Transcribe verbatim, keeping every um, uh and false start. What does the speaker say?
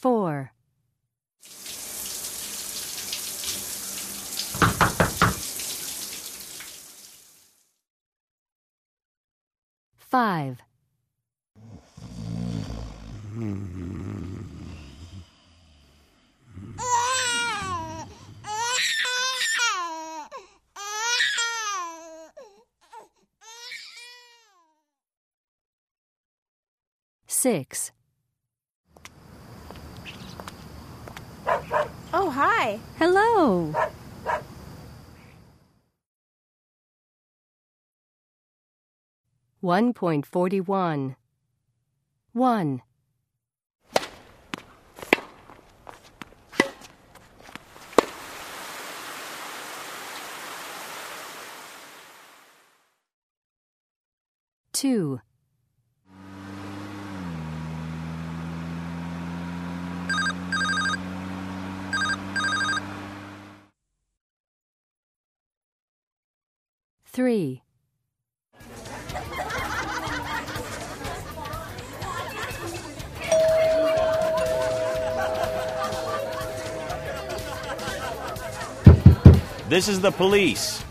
Four. Five. Six. Oh, hi. Hello. One point forty-one. One. Two. Three. This is the police.